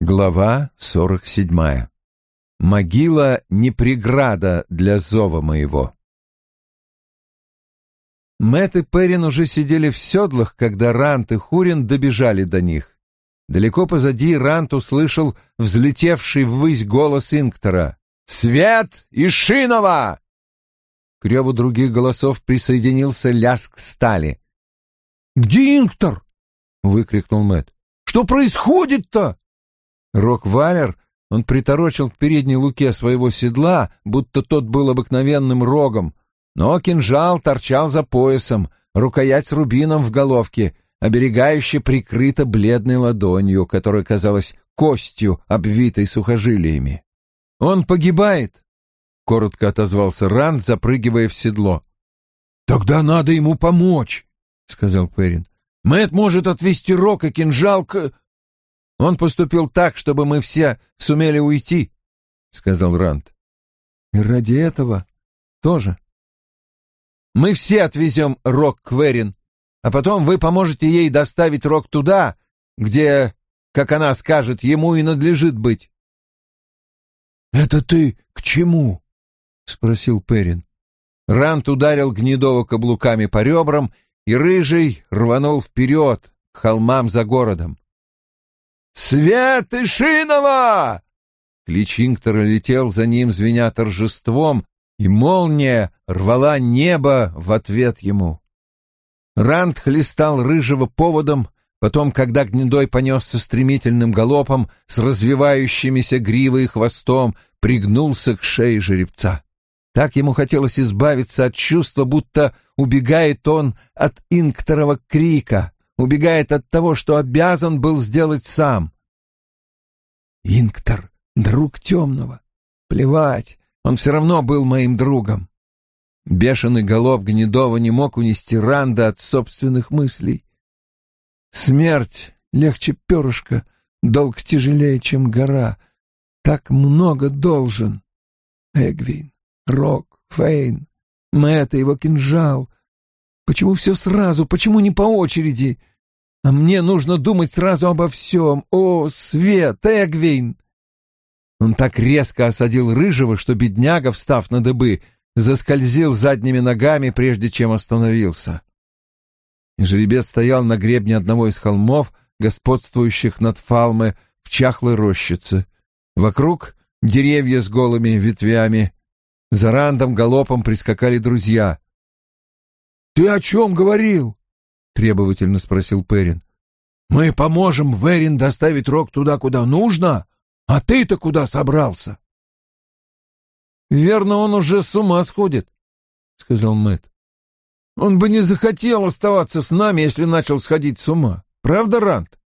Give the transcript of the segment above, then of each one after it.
Глава 47. Могила не преграда для зова моего. Мэтт и Перрин уже сидели в седлах, когда Рант и Хурин добежали до них. Далеко позади Рант услышал взлетевший ввысь голос Инктора. «Свет и Шинова!» К реву других голосов присоединился лязг стали. «Где Инктор?» — выкрикнул Мэтт. «Что происходит-то?» Рок-Валер, он приторочил к передней луке своего седла, будто тот был обыкновенным рогом, но кинжал торчал за поясом, рукоять с рубином в головке, оберегающе прикрыта бледной ладонью, которая казалась костью, обвитой сухожилиями. «Он погибает», — коротко отозвался Ранд, запрыгивая в седло. «Тогда надо ему помочь», — сказал Перрин. «Мэтт может отвести рог и кинжал к...» «Он поступил так, чтобы мы все сумели уйти», — сказал Ранд. «И ради этого тоже». «Мы все отвезем рог к Верин, а потом вы поможете ей доставить рог туда, где, как она скажет, ему и надлежит быть». «Это ты к чему?» — спросил Перрин. Ранд ударил Гнедого каблуками по ребрам, и Рыжий рванул вперед к холмам за городом. «Свет и Шинова!» Клич Инктора летел за ним, звеня торжеством, и молния рвала небо в ответ ему. Ранд хлестал Рыжего поводом, потом, когда Гнедой понесся стремительным галопом с развивающимися гривой и хвостом, пригнулся к шее жеребца. Так ему хотелось избавиться от чувства, будто убегает он от Инкторова крика, убегает от того, что обязан был сделать сам. «Инктор — друг темного. Плевать, он все равно был моим другом». Бешеный галоп Гнедова не мог унести Ранда от собственных мыслей. «Смерть легче перышка, долг тяжелее, чем гора. Так много должен. Эгвин, Рок, Фейн, Мэтт и его кинжал. Почему все сразу, почему не по очереди? А мне нужно думать сразу обо всем. О, Свет, Эгвин!» Он так резко осадил Рыжего, что бедняга, встав на дыбы, заскользил задними ногами, прежде чем остановился. Жеребец стоял на гребне одного из холмов, господствующих над Фалме в чахлой рощице. Вокруг деревья с голыми ветвями. За Рандом галопом прискакали друзья. «Ты о чем говорил?» — требовательно спросил Перрин. «Мы поможем Верин доставить рог туда, куда нужно, а ты-то куда собрался?» «Верно, он уже с ума сходит», — сказал Мэтт. «Он бы не захотел оставаться с нами, если начал сходить с ума. Правда, Ранд?»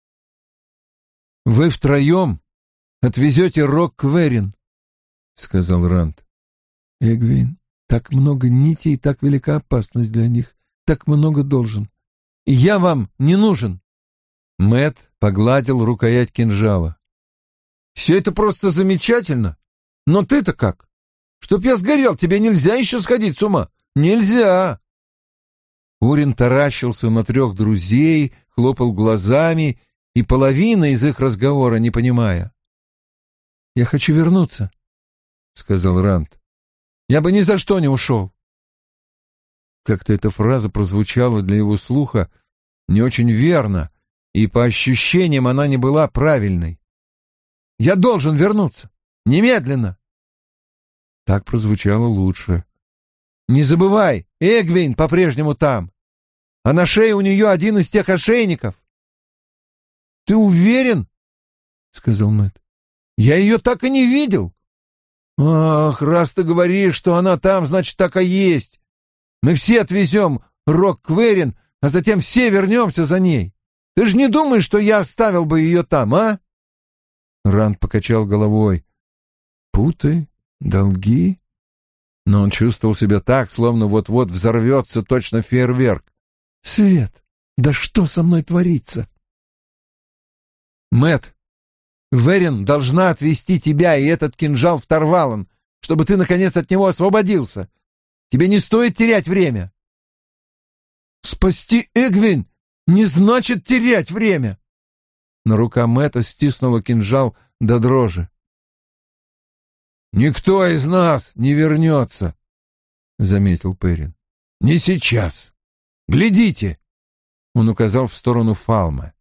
«Вы втроем отвезете рог к Верин», — сказал Ранд. «Эгвин, так много нитей и так велика опасность для них. Так много должен. И я вам не нужен». Мэтт погладил рукоять кинжала. «Все это просто замечательно. Но ты-то как? Чтоб я сгорел, тебе нельзя еще сходить с ума. Нельзя!» Урин таращился на трех друзей, хлопал глазами, и половина из их разговора не понимая. «Я хочу вернуться», — сказал Ранд. «Я бы ни за что не ушел». Как-то эта фраза прозвучала для его слуха не очень верно, и по ощущениям она не была правильной. «Я должен вернуться! Немедленно!» Так прозвучало лучше. «Не забывай, Эгвин по-прежнему там, а на шее у нее один из тех ошейников». «Ты уверен?» — сказал Мэтт. «Я ее так и не видел». «Ах, раз ты говоришь, что она там, значит, так и есть. Мы все отвезем рог к Верин, а затем все вернемся за ней. Ты же не думаешь, что я оставил бы ее там, а?» Ранд покачал головой. «Путы, долги». Но он чувствовал себя так, словно вот-вот взорвется точно фейерверк. «Свет, да что со мной творится?» «Мэтт, Верин должна отвезти тебя и этот кинжал в Тарвалан, чтобы ты, наконец, от него освободился. Тебе не стоит терять время». «Спасти Эгвин не значит терять время». но рука Мэтта стиснула кинжал до дрожи. «Никто из нас не вернется», — заметил Перрин. «Не сейчас. Глядите!» — он указал в сторону Фалмы.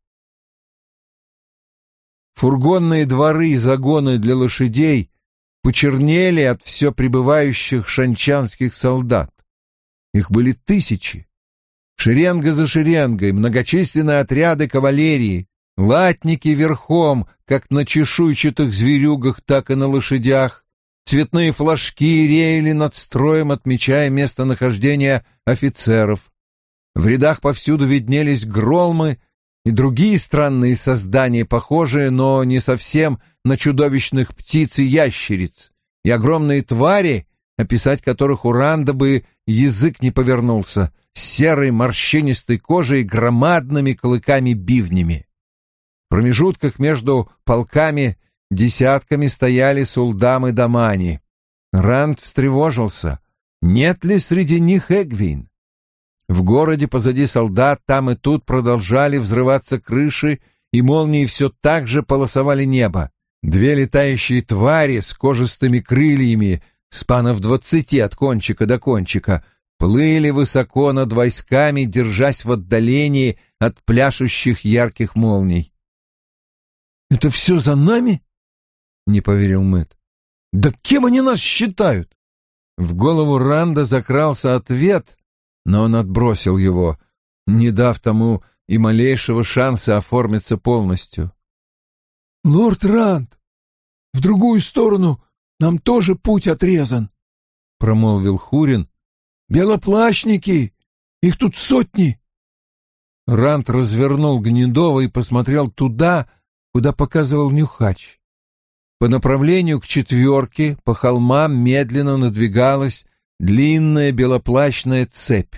Фургонные дворы и загоны для лошадей почернели от все прибывающих шанчанских солдат. Их были тысячи. Шеренга за шеренгой, многочисленные отряды кавалерии, латники верхом, как на чешуйчатых зверюгах, так и на лошадях. Цветные флажки реяли над строем, отмечая местонахождение офицеров. В рядах повсюду виднелись громы и другие странные создания, похожие, но не совсем на чудовищных птиц и ящериц, и огромные твари, описать которых у Ранда бы язык не повернулся, с серой морщинистой кожей и громадными клыками-бивнями. В промежутках между полками десятками стояли Сулдам и Дамани. Ранд встревожился. Нет ли среди них Эгвейн? В городе позади солдат там и тут продолжали взрываться крыши, и молнии все так же полосовали небо. Две летающие твари с кожистыми крыльями, спанов 20 от кончика до кончика, плыли высоко над войсками, держась в отдалении от пляшущих ярких молний. «Это все за нами?» — не поверил Мэтт. «Да кем они нас считают?» В голову Ранда закрался ответ, но он отбросил его, не дав тому и малейшего шанса оформиться полностью. «Лорд Ранд, в другую сторону нам тоже путь отрезан», — промолвил Хурин. «Белоплащники! Их тут сотни!» Ранд развернул Гнедова и посмотрел туда, куда показывал Нюхач. По направлению к четверке по холмам медленно надвигалась длинная белоплащная цепь.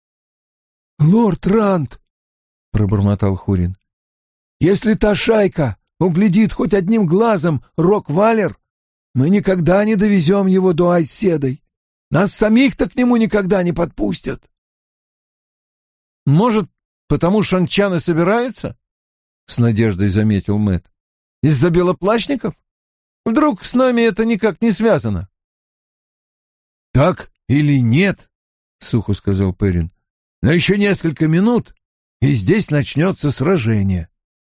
«Лорд Ранд!» — пробормотал Хурин. «Если та шайка углядит хоть одним глазом Рок-Валер, мы никогда не довезем его до Айседой. Нас самих-то к нему никогда не подпустят». «Может, потому шанчаны собираются?» — с надеждой заметил Мэтт. «Из-за белоплащников? Вдруг с нами это никак не связано?» «Так или нет?» — сухо сказал Перрин. «Но еще несколько минут, и здесь начнется сражение».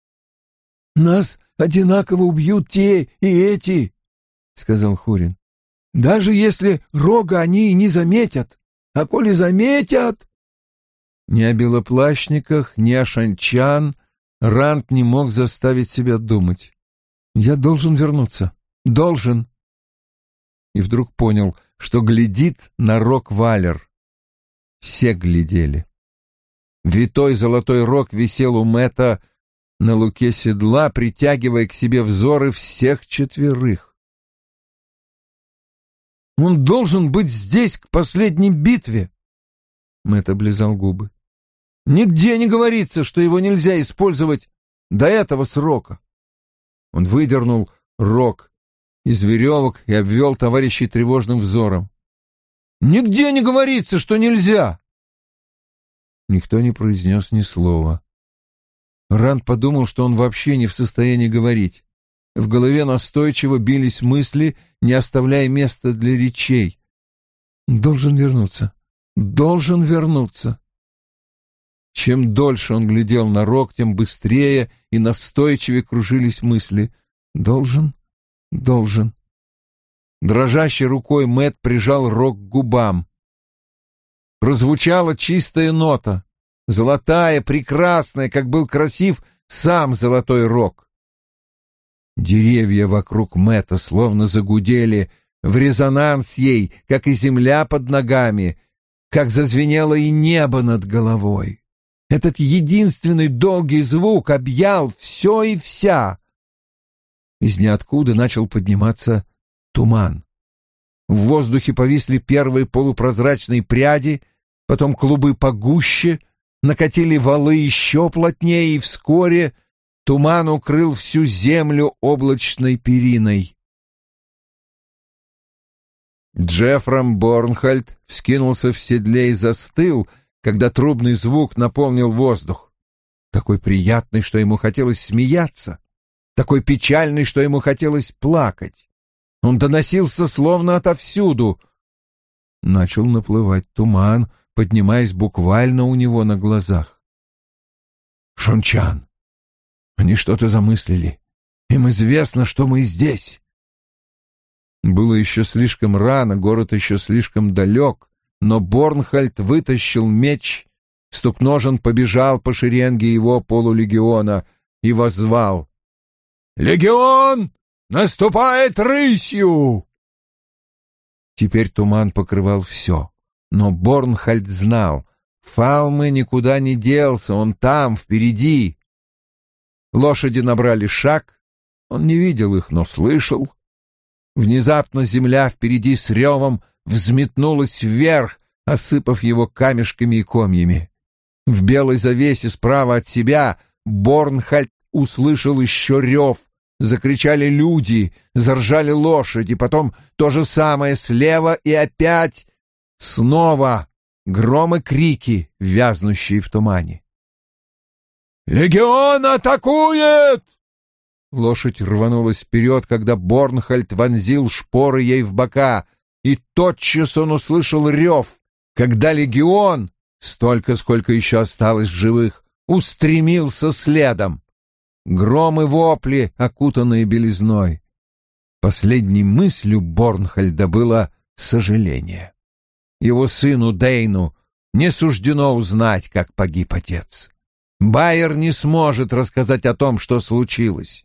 «Нас одинаково убьют те и эти», — сказал Хурин. «Даже если рога они и не заметят. А коли заметят...» Ни о белоплащниках, ни о шанчан Ранд не мог заставить себя думать. «Я должен вернуться. Должен». И вдруг понял, что глядит на Рок-Валер. Все глядели. Витой золотой рог висел у Мэтта на луке седла, притягивая к себе взоры всех четверых. «Он должен быть здесь к последней битве», — Мэтт облизал губы. «Нигде не говорится, что его нельзя использовать до этого срока». Он выдернул рог из веревок и обвел товарищей тревожным взором. «Нигде не говорится, что нельзя!» Никто не произнес ни слова. Ранд подумал, что он вообще не в состоянии говорить. В голове настойчиво бились мысли, не оставляя места для речей. «Должен вернуться! Должен вернуться!» Чем дольше он глядел на рог, тем быстрее и настойчивее кружились мысли. «Должен! Должен!» Дрожащей рукой Мэтт прижал рог к губам. Прозвучала чистая нота, золотая, прекрасная, как был красив сам золотой рог. Деревья вокруг Мэтта словно загудели в резонанс ей, как и земля под ногами, как зазвенело и небо над головой. Этот единственный долгий звук объял все и вся. Из ниоткуда начал подниматься туман. В воздухе повисли первые полупрозрачные пряди, потом клубы погуще, накатили валы еще плотнее, и вскоре туман укрыл всю землю облачной периной. Джеффрам Борнхальд вскинулся в седле и застыл, когда трубный звук наполнил воздух. такой приятный, что ему хотелось смеяться, такой печальный, что ему хотелось плакать. Он доносился словно отовсюду. Начал наплывать туман, поднимаясь буквально у него на глазах. «Шунчан, они что-то замыслили. Им известно, что мы здесь». Было еще слишком рано, город еще слишком далек, но Борнхальд вытащил меч, стукножен побежал по шеренге его полулегиона и воззвал: «Легион наступает рысью!» Теперь туман покрывал все, но Борнхальд знал, Фалме никуда не делся, он там, впереди. Лошади набрали шаг, он не видел их, но слышал. Внезапно земля впереди с ревом взметнулась вверх, осыпав его камешками и комьями. В белой завесе справа от себя Борнхальд услышал еще рев. Закричали люди, заржали лошади, потом то же самое слева и опять снова гром и крики, вязнущие в тумане. «Легион атакует!» Лошадь рванулась вперед, когда Борнхальд вонзил шпоры ей в бока, и тотчас он услышал рев, когда легион, столько, сколько еще осталось в живых, устремился следом. Гром и вопли, окутанные белизной. Последней мыслью Борнхальда было сожаление. Его сыну Дейну не суждено узнать, как погиб отец. Байер не сможет рассказать о том, что случилось.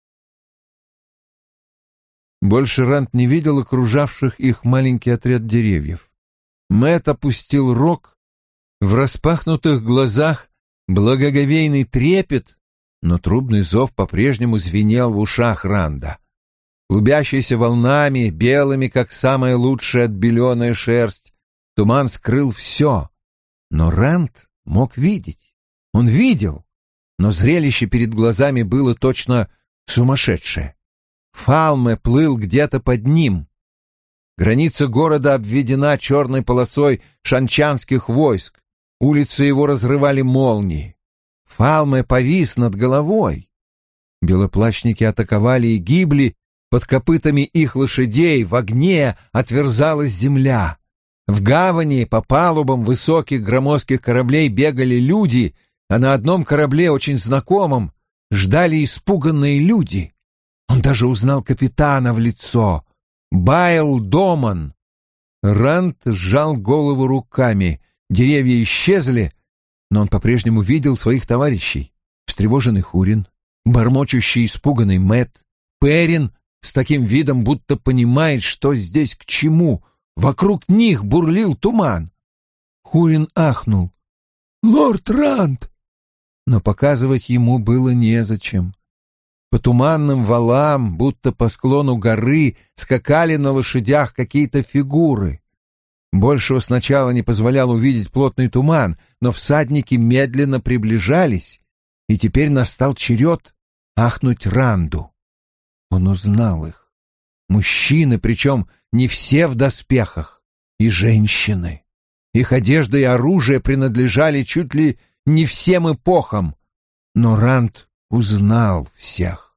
Больше Ранд не видел окружавших их маленький отряд деревьев. Мэтт опустил рог, в распахнутых глазах благоговейный трепет, но трубный зов по-прежнему звенел в ушах Ранда. Клубящийся волнами, белыми, как самая лучшая отбеленная шерсть, туман скрыл все. Но Ранд мог видеть. Он видел, но зрелище перед глазами было точно сумасшедшее. Фалме плыл где-то под ним. Граница города обведена черной полосой шанчанских войск. Улицы его разрывали молнии. Фалме повис над головой. Белоплащники атаковали и гибли, под копытами их лошадей в огне отверзалась земля. В гавани по палубам высоких громоздких кораблей бегали люди, а на одном корабле, очень знакомом, ждали испуганные люди. Он даже узнал капитана в лицо. Байл Доман. Ранд сжал голову руками. Деревья исчезли, но он по-прежнему видел своих товарищей. Встревоженный Хурин, бормочущий испуганный Мэтт, Перин с таким видом, будто понимает, что здесь к чему. Вокруг них бурлил туман. Хурин ахнул. «Лорд Ранд!» Но показывать ему было незачем. По туманным валам, будто по склону горы, скакали на лошадях какие-то фигуры. Большего сначала не позволял увидеть плотный туман, но всадники медленно приближались, и теперь настал черед ахнуть Ранду. Он узнал их. Мужчины, причем не все в доспехах, и женщины. Их одежда и оружие принадлежали чуть ли не всем эпохам, но Ранд узнал всех.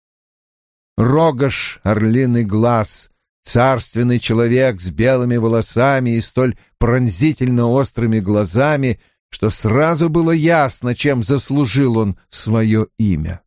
Рогаш, орлиный глаз, царственный человек с белыми волосами и столь пронзительно острыми глазами, что сразу было ясно, чем заслужил он свое имя.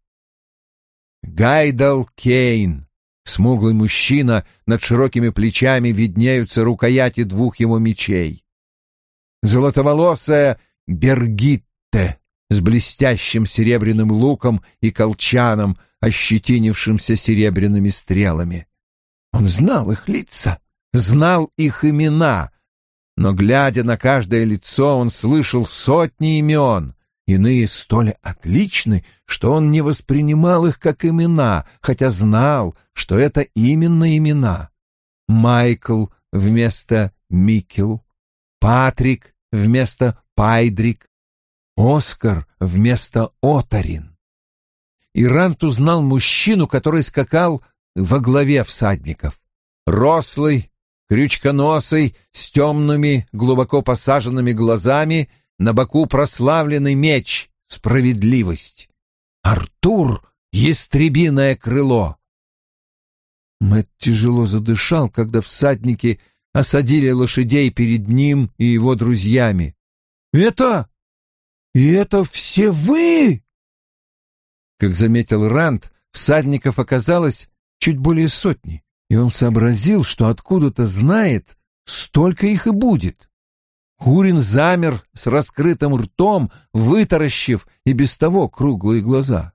Гайдал Кейн, смуглый мужчина, над широкими плечами виднеются рукояти двух его мечей. Золотоволосая Бергитте с блестящим серебряным луком и колчаном, ощетинившимся серебряными стрелами. Он знал их лица, знал их имена, но, глядя на каждое лицо, он слышал сотни имен, иные столь отличны, что он не воспринимал их как имена, хотя знал, что это именно имена. Майкл вместо Микел, Патрик вместо Пайдрик, Оскар вместо Отарин. И Ранд узнал мужчину, который скакал во главе всадников. Рослый, крючконосый, с темными, глубоко посаженными глазами, на боку прославленный меч справедливость. Артур — ястребиное крыло. Мэтт тяжело задышал, когда всадники осадили лошадей перед ним и его друзьями. «Это все вы?» Как заметил Ранд, всадников оказалось чуть более сотни, и он сообразил, что откуда-то знает, столько их и будет. Хурин замер с раскрытым ртом, вытаращив и без того круглые глаза.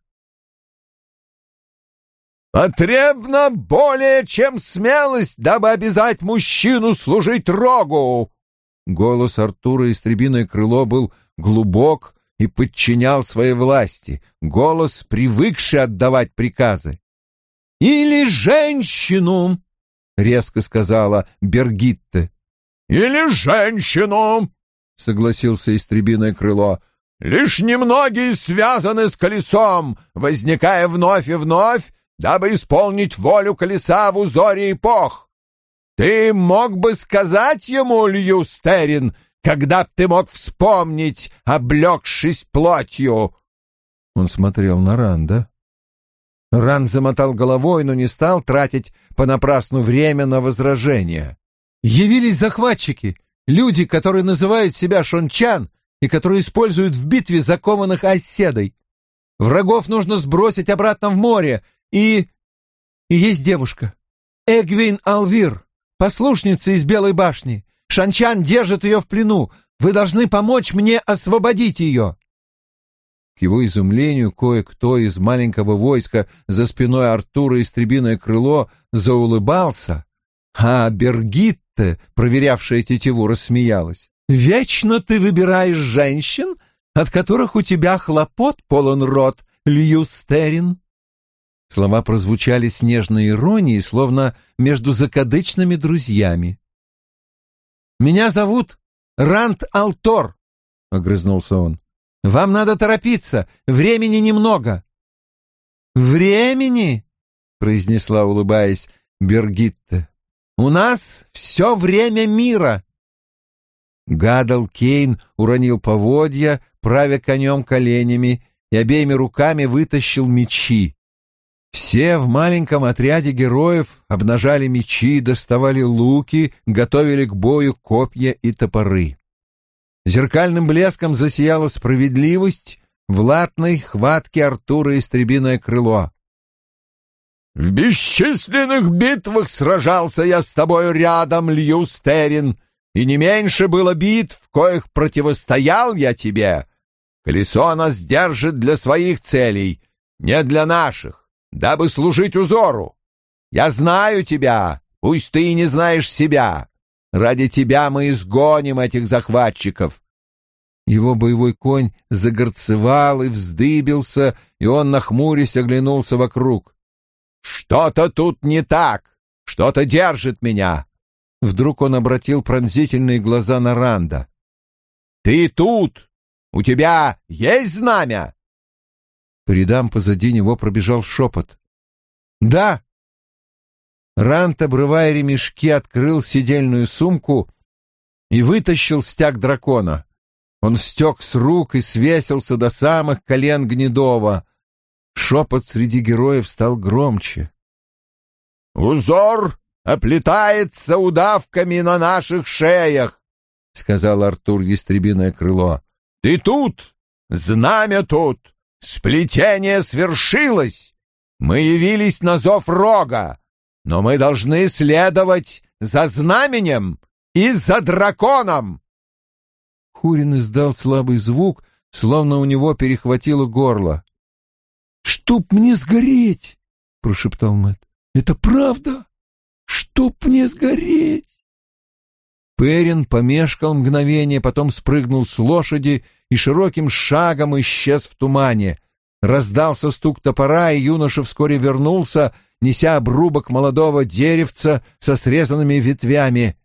«Потребно более, чем смелость, дабы обязать мужчину служить рогу!» Голос Артура Истребиное крыло был глубок и подчинял своей власти, голос, привыкший отдавать приказы. «Или женщину!» — резко сказала Бергитте. «Или женщину!» — согласился Истребиное крыло. «Лишь немногие связаны с колесом, возникая вновь и вновь, дабы исполнить волю колеса в узоре эпох. Ты мог бы сказать ему, Льюстерин, когда б ты мог вспомнить, облегшись плотью?» Он смотрел на Ранда. Ранд замотал головой, но не стал тратить понапрасну время на возражения. «Явились захватчики, люди, которые называют себя шончан и которые используют в битве закованных оседой. Врагов нужно сбросить обратно в море, и есть девушка, Эгвин Алвир, послушница из Белой башни. Шанчан держит ее в плену. Вы должны помочь мне освободить ее». К его изумлению, кое-кто из маленького войска за спиной Артура Истребиное крыло заулыбался, а Бергитте, проверявшая тетиву, рассмеялась. «Вечно ты выбираешь женщин, от которых у тебя хлопот полон рот, Льюстерин». Слова прозвучали с нежной иронией, словно между закадычными друзьями. «Меня зовут Ранд Алтор», — огрызнулся он. «Вам надо торопиться, времени немного». «Времени?» — произнесла, улыбаясь, Бергитте. «У нас все время мира». Гадал Кейн уронил поводья, правя конем коленями, и обеими руками вытащил мечи. Все в маленьком отряде героев обнажали мечи, доставали луки, готовили к бою копья и топоры. Зеркальным блеском засияла справедливость в латной хватке Артура Истребиное крыло. «В бесчисленных битвах сражался я с тобою рядом, Льюстерин, и не меньше было битв, в коих противостоял я тебе. Колесо нас держит для своих целей, не для наших, дабы служить узору. Я знаю тебя, пусть ты и не знаешь себя. Ради тебя мы изгоним этих захватчиков». Его боевой конь загорцевал и вздыбился, и он, нахмурясь, оглянулся вокруг. «Что-то тут не так, что-то держит меня». Вдруг он обратил пронзительные глаза на Ранда. «Ты тут! У тебя есть знамя?» По рядам позади него пробежал шепот. «Да!» Ранд, обрывая ремешки, открыл седельную сумку и вытащил стяг дракона. Он стек с рук и свесился до самых колен Гнедова. Шепот среди героев стал громче. «Узор оплетается удавками на наших шеях», — сказал Артур Ястребиное крыло. «Ты тут! Знамя тут! Сплетение свершилось! Мы явились на зов рога, но мы должны следовать за знаменем и за драконом!» Хурин издал слабый звук, словно у него перехватило горло. «Чтоб мне сгореть!» — прошептал Мэтт. «Это правда? Чтоб мне сгореть!» Перин помешкал мгновение, потом спрыгнул с лошади и широким шагом исчез в тумане. Раздался стук топора, и юноша вскоре вернулся, неся обрубок молодого деревца со срезанными ветвями.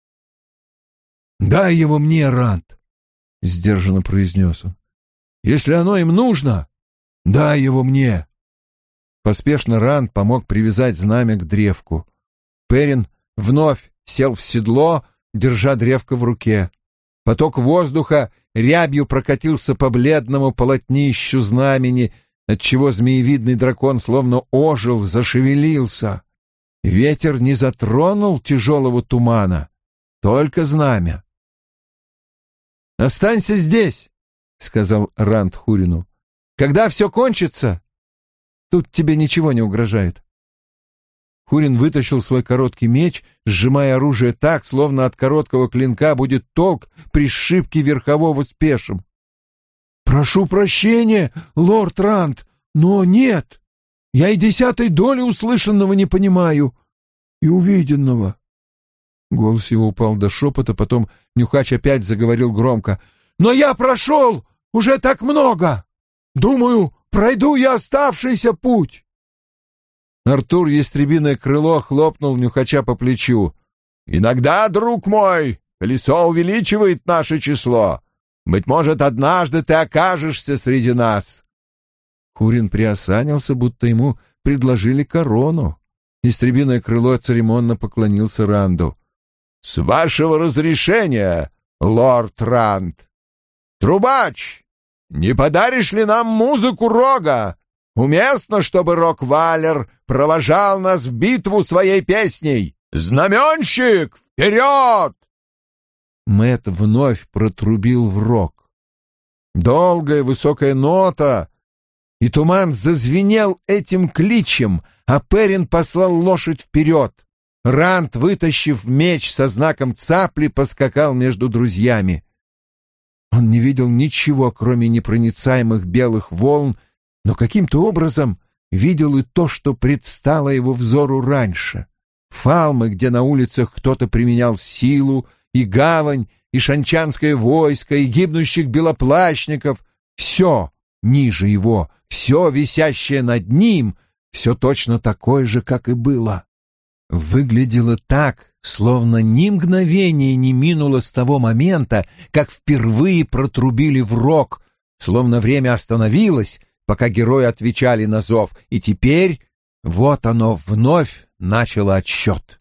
«Дай его мне, Ранд!» — сдержанно произнес он. «Если оно им нужно, дай его мне!» Поспешно Ранд помог привязать знамя к древку. Перин вновь сел в седло, держа древко в руке. Поток воздуха рябью прокатился по бледному полотнищу знамени, отчего змеевидный дракон словно ожил, зашевелился. Ветер не затронул тяжелого тумана, только знамя. «Останься здесь», — сказал Ранд Хурину. «Когда все кончится, тут тебе ничего не угрожает». Хурин вытащил свой короткий меч, сжимая оружие так, словно от короткого клинка будет толк при сшибке верхового с пешим. «Прошу прощения, лорд Ранд, но нет, я и 10-й доли услышанного не понимаю и увиденного». Голос его упал до шепота, потом Нюхач опять заговорил громко. «Но я прошел уже так много! Думаю, пройду я оставшийся путь!» Артур Ястребиное Крыло хлопнул Нюхача по плечу. «Иногда, друг мой, колесо увеличивает наше число. Быть может, однажды ты окажешься среди нас». Хурин приосанился, будто ему предложили корону. Ястребиное Крыло церемонно поклонился Ранду. «С вашего разрешения, лорд Ранд! Трубач, не подаришь ли нам музыку рога? Уместно, чтобы Рок-Валер провожал нас в битву своей песней. Знаменщик, вперед!» Мэтт вновь протрубил в рог. Долгая высокая нота, и туман зазвенел этим кличем, а Перин послал лошадь вперед. Ранд, вытащив меч со знаком цапли, поскакал между друзьями. Он не видел ничего, кроме непроницаемых белых волн, но каким-то образом видел и то, что предстало его взору раньше. Фалмы, где на улицах кто-то применял силу, и гавань, и шанчанское войско, и гибнущих белоплащников — все ниже его, все висящее над ним, все точно такое же, как и было. Выглядело так, словно ни мгновения не минуло с того момента, как впервые протрубили в рог, словно время остановилось, пока герои отвечали на зов, и теперь вот оно вновь начало отсчет.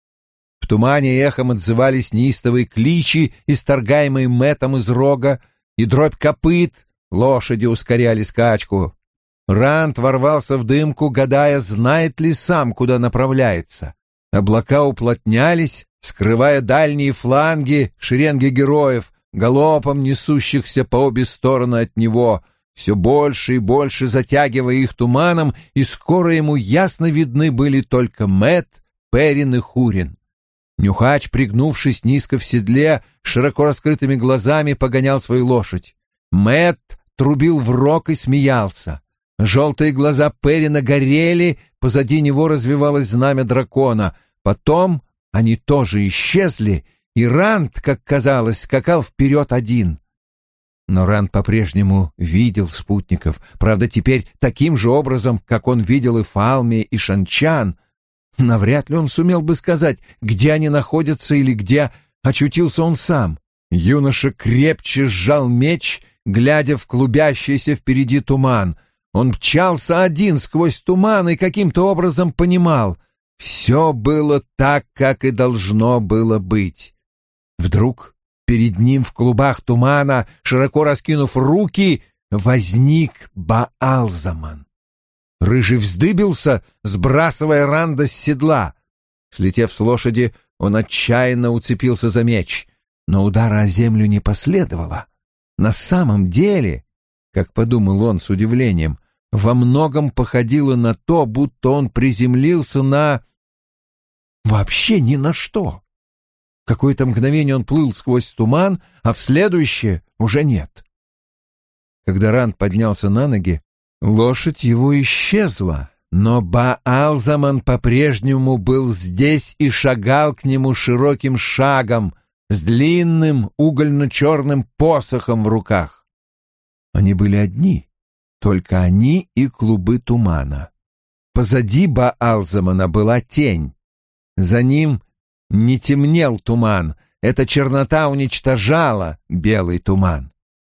В тумане эхом отзывались неистовые кличи, исторгаемые Мэттом из рога, и дробь копыт, лошади ускоряли скачку. Ранд ворвался в дымку, гадая, знает ли сам, куда направляется. Облака уплотнялись, скрывая дальние фланги шеренги героев, галопом несущихся по обе стороны от него, все больше и больше затягивая их туманом, и скоро ему ясно видны были только Мэтт, Перин и Хурин. Нюхач, пригнувшись низко в седле, широко раскрытыми глазами погонял свою лошадь. Мэтт трубил в рог и смеялся. Желтые глаза Перина горели, позади него развивалось знамя дракона. Потом они тоже исчезли, и Ранд, как казалось, скакал вперед один. Но Ранд по-прежнему видел спутников, правда, теперь таким же образом, как он видел и Фалме, и Шанчан. Навряд ли он сумел бы сказать, где они находятся или где очутился он сам. Юноша крепче сжал меч, глядя в клубящийся впереди туман. Он мчался один сквозь туман и каким-то образом понимал, все было так, как и должно было быть. Вдруг перед ним в клубах тумана, широко раскинув руки, возник Баалзаман. Рыжий вздыбился, сбрасывая Ранда с седла. Слетев с лошади, он отчаянно уцепился за меч, но удара о землю не последовало. На самом деле, как подумал он с удивлением, во многом походило на то, будто он приземлился на... вообще ни на что. Какое-то мгновение он плыл сквозь туман, а в следующее уже нет. Когда Ранд поднялся на ноги, лошадь его исчезла, но Баалзаман по-прежнему был здесь и шагал к нему широким шагом с длинным угольно-черным посохом в руках. Они были одни, только они и клубы тумана. Позади Баалзамана была тень. За ним не темнел туман, эта чернота уничтожала белый туман.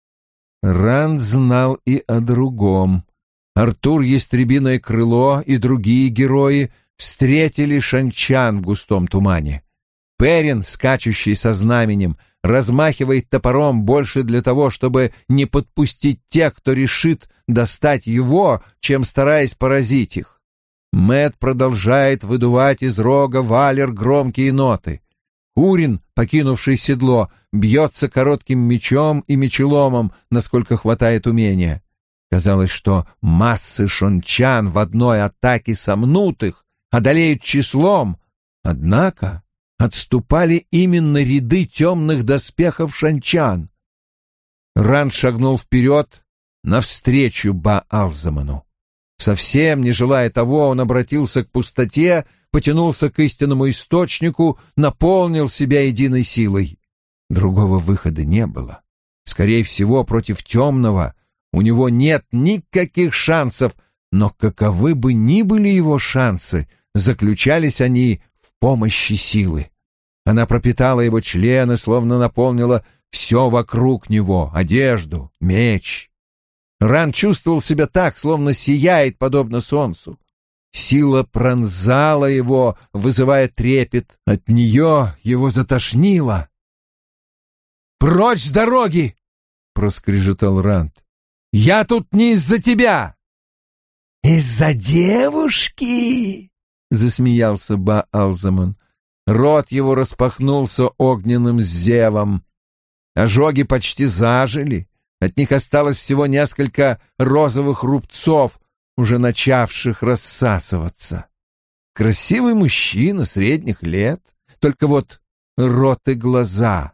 Ранд знал и о другом. Артур Ястребиное Крыло и другие герои встретили Шанчан в густом тумане. Перин, скачущий со знаменем, размахивает топором больше для того, чтобы не подпустить тех, кто решит достать его, чем стараясь поразить их. Мэтт продолжает выдувать из рога Валер громкие ноты. Хурин, покинувший седло, бьется коротким мечом и мечеломом, насколько хватает умения. Казалось, что массы шончан в одной атаке сомнутых одолеют числом, однако отступали именно ряды темных доспехов шончан. Ранд шагнул вперед навстречу Баалзаману. Совсем не желая того, он обратился к пустоте, потянулся к истинному источнику, наполнил себя единой силой. Другого выхода не было. Скорее всего, против темного у него нет никаких шансов, но каковы бы ни были его шансы, заключались они в помощи силы. Она пропитала его члены, словно наполнила все вокруг него — одежду, меч. Ранд чувствовал себя так, словно сияет, подобно солнцу. Сила пронзала его, вызывая трепет. От нее его затошнило. «Прочь с дороги!» — проскрежетал Ранд. «Я тут не из-за тебя!» «Из-за девушки?» — засмеялся Баалзаман. Рот его распахнулся огненным зевом. Ожоги почти зажили. От них осталось всего несколько розовых рубцов, уже начавших рассасываться. Красивый мужчина средних лет, только вот рот и глаза.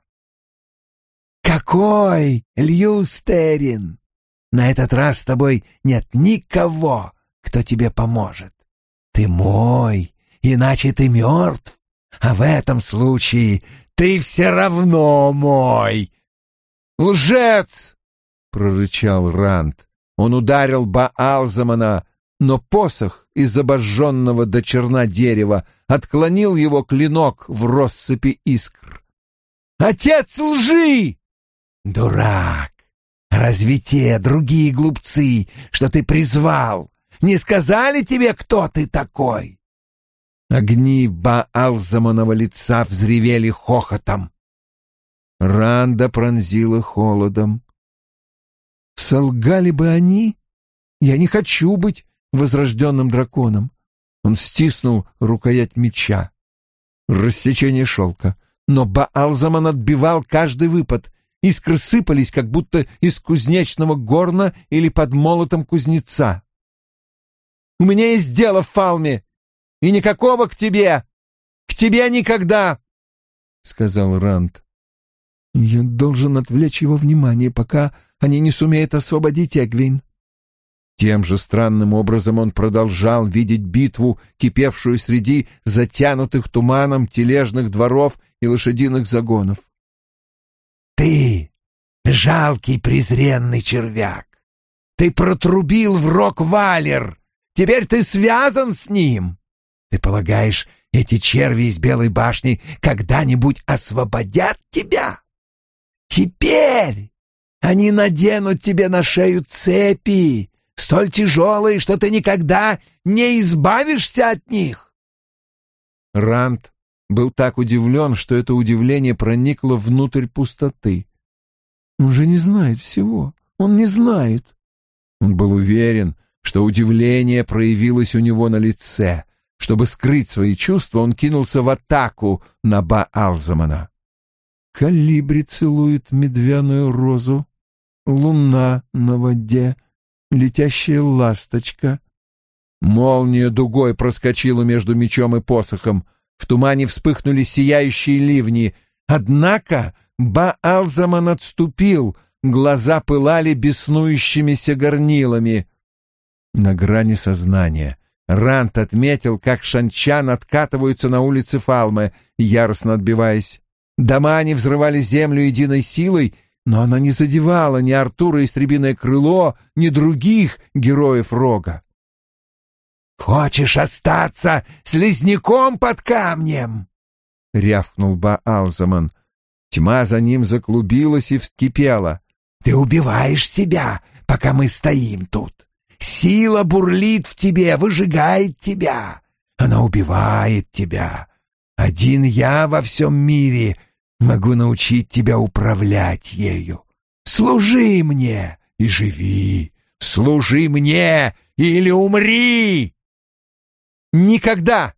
«Какой, Льюстерин? На этот раз с тобой нет никого, кто тебе поможет. Ты мой, иначе ты мертв, а в этом случае ты все равно мой». «Лжец!» — прорычал Ранд. Он ударил Баалзамана, но посох из обожженного до черна дерева отклонил его клинок в россыпи искр. «Отец лжи!» «Дурак! Разве те другие глупцы, что ты призвал, не сказали тебе, кто ты такой?» Огни Баалзаманова лица взревели хохотом. Ранда пронзила холодом. Солгали бы они? Я не хочу быть возрожденным драконом. Он стиснул рукоять меча. Рассечение шелка. Но Баалзаман отбивал каждый выпад. Искры сыпались, как будто из кузнечного горна или под молотом кузнеца. «У меня есть дело в Фалме, и никакого к тебе! К тебе никогда!» — сказал Ранд. «Я должен отвлечь его внимание, пока они не сумеют освободить Эгвейн». Тем же странным образом он продолжал видеть битву, кипевшую среди затянутых туманом тележных дворов и лошадиных загонов. «Ты — жалкий презренный червяк! Ты протрубил в рог Валер! Теперь ты связан с ним! Ты полагаешь, эти черви из Белой башни когда-нибудь освободят тебя? Теперь они наденут тебе на шею цепи, столь тяжелые, что ты никогда не избавишься от них!» Ранд был так удивлен, что это удивление проникло внутрь пустоты. Он же не знает всего. Он не знает. Он был уверен, что удивление проявилось у него на лице. Чтобы скрыть свои чувства, он кинулся в атаку на Баалзамана. Колибри целует медвяную розу, луна на воде, летящая ласточка. Молния дугой проскочила между мечом и посохом. В тумане вспыхнули сияющие ливни. Однако Баалзаман отступил, глаза пылали беснующимися горнилами. На грани сознания Ранд отметил, как шанчан откатываются на улицы Фалмы, яростно отбиваясь. Дома не взрывали землю единой силой, но она не задевала ни Артура Истребиное крыло, ни других героев Рога. «Хочешь остаться слизняком под камнем?» — рявкнул Баалзаман. Тьма за ним заклубилась и вскипела. «Ты убиваешь себя, пока мы стоим тут. Сила бурлит в тебе, выжигает тебя. Она убивает тебя. Один я во всем мире могу научить тебя управлять ею. Служи мне и живи, служи мне или умри!» «Никогда!»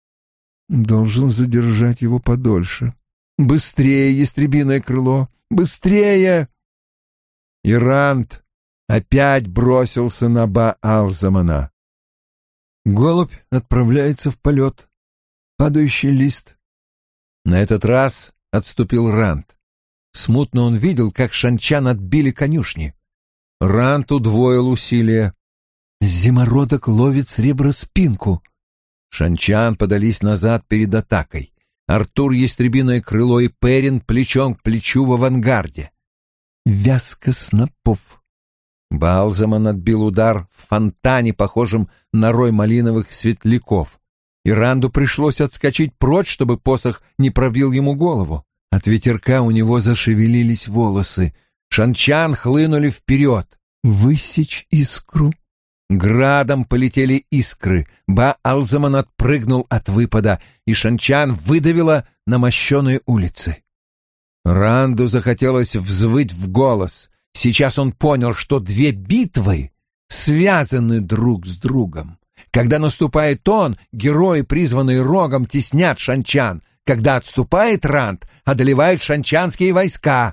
Должен задержать его подольше. «Быстрее, ястребиное крыло! Быстрее!» И Ранд опять бросился на Баал-Замана. Голубь отправляется в полет. Падающий лист. На этот раз отступил Ранд. Смутно он видел, как шанчан отбили конюшни. Ранд удвоил усилия. Зимородок ловит среброспинку. Шанчан подались назад перед атакой. Артур, ястребиное крыло и Перин плечом к плечу в авангарде. Вязка снопов. Баал-Заман отбил удар в фонтане, похожем на рой малиновых светляков. И Ранду пришлось отскочить прочь, чтобы посох не пробил ему голову. От ветерка у него зашевелились волосы. Шанчан хлынули вперед. Высечь искру. Градом полетели искры. Баал-Заман отпрыгнул от выпада, и шанчан выдавило на мощеные улицы. Ранду захотелось взвыть в голос. Сейчас он понял, что две битвы связаны друг с другом. Когда наступает он, герои, призванные Рогом, теснят шанчан. Когда отступает Ранд, одолевают шанчанские войска.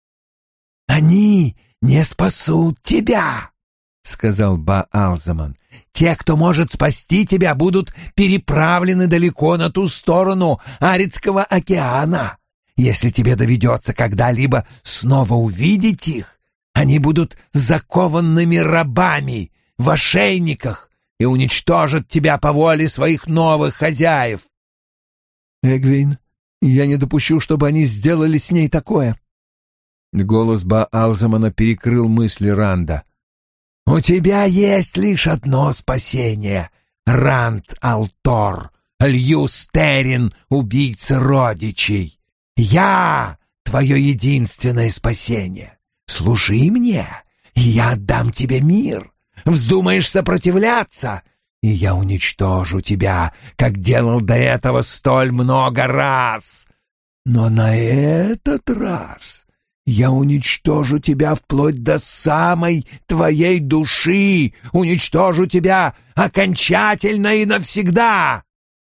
«Они не спасут тебя», — сказал Баал-Заман. «Те, кто может спасти тебя, будут переправлены далеко на ту сторону Аридского океана. Если тебе доведется когда-либо снова увидеть их, они будут закованными рабами в ошейниках и уничтожат тебя по воле своих новых хозяев». «Эгвейн, я не допущу, чтобы они сделали с ней такое». Голос Баал-Замана перекрыл мысли Ранда. «У тебя есть лишь одно спасение, Ранд-Алтор, Льюстерин, убийца родичей. Я — твое единственное спасение. Служи мне, и я отдам тебе мир. Вздумаешь сопротивляться, и я уничтожу тебя, как делал до этого столь много раз. Но на этот раз я уничтожу тебя вплоть до самой твоей души, уничтожу тебя окончательно и навсегда».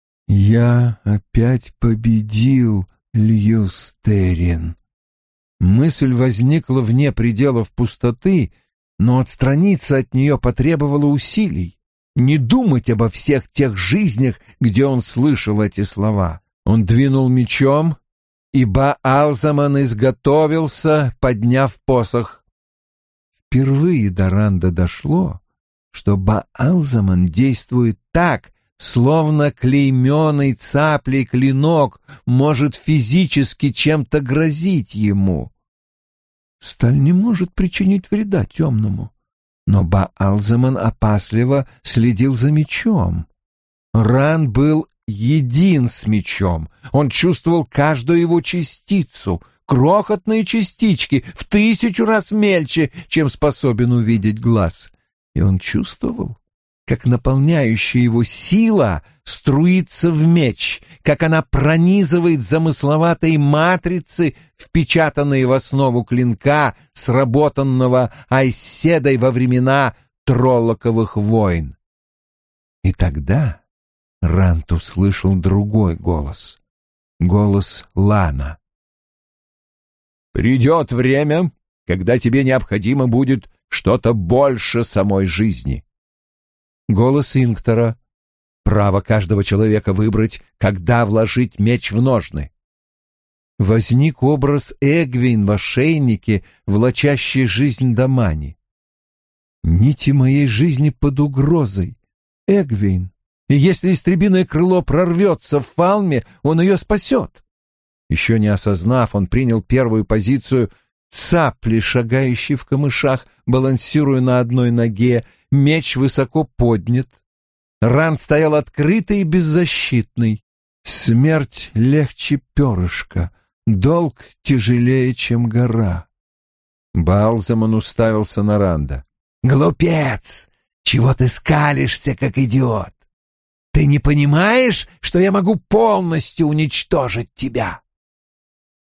«Я опять победил, Льюстерин». Мысль возникла вне пределов пустоты, но отстраниться от нее потребовало усилий. Не думать обо всех тех жизнях, где он слышал эти слова. Он двинул мечом, и Баал-Заман изготовился, подняв посох. Впервые до Ранда дошло, что Баал-Заман действует так, словно клейменный цаплей клинок может физически чем-то грозить ему. Сталь не может причинить вреда темному, но Баал-Заман опасливо следил за мечом. Ранд был един с мечом. Он чувствовал каждую его частицу, крохотные частички, в 1000 раз мельче, чем способен увидеть глаз. И он чувствовал, как наполняющая его сила струится в меч, как она пронизывает замысловатые матрицы, впечатанные в основу клинка, сработанного Айседой во времена Троллоковых войн. И тогда Ранд услышал другой голос, голос Лана. «Придет время, когда тебе необходимо будет что-то больше самой жизни». Голос Инктора. Право каждого человека выбрать, когда вложить меч в ножны. Возник образ Эгвейн в ошейнике, влачащей жизнь Дамани. Нити моей жизни под угрозой. Эгвейн. И если истребиное крыло прорвется в Фалме, он ее спасет. Еще не осознав, он принял первую позицию цапли, шагающей в камышах, балансируя на одной ноге, меч высоко поднят. Ранд стоял открытый и беззащитный. Смерть легче перышка, долг тяжелее, чем гора. Баал-Заман уставился на Ранда. «Глупец! Чего ты скалишься, как идиот? Ты не понимаешь, что я могу полностью уничтожить тебя?»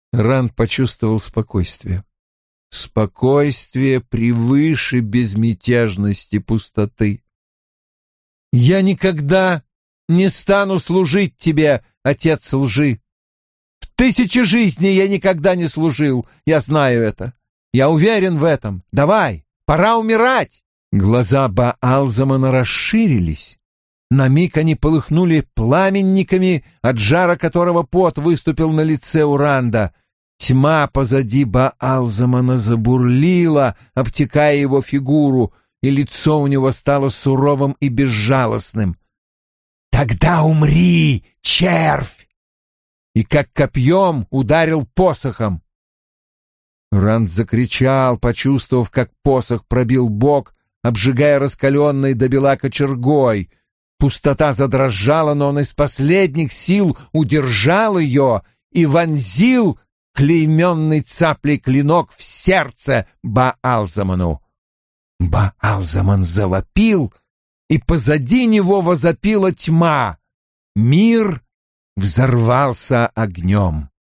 Ранд почувствовал спокойствие. Спокойствие превыше безмятежности пустоты. «Я никогда не стану служить тебе, отец лжи. В 1000 жизней я никогда не служил, я знаю это. Я уверен в этом. Давай, пора умирать!» Глаза Баалзамана расширились. На миг они полыхнули пламенниками, от жара которого пот выступил на лице у Ранда. Тьма позади Баалзамана забурлила, обтекая его фигуру, и лицо у него стало суровым и безжалостным. «Тогда умри, червь!» И как копьем ударил посохом. Ранд закричал, почувствовав, как посох пробил бок, обжигая раскаленной до бела кочергой. Пустота задрожала, но он из последних сил удержал ее и вонзил клейменный цаплей клинок в сердце Баалзаману. Баалзаман завопил, и позади него возопила тьма. Мир взорвался огнем.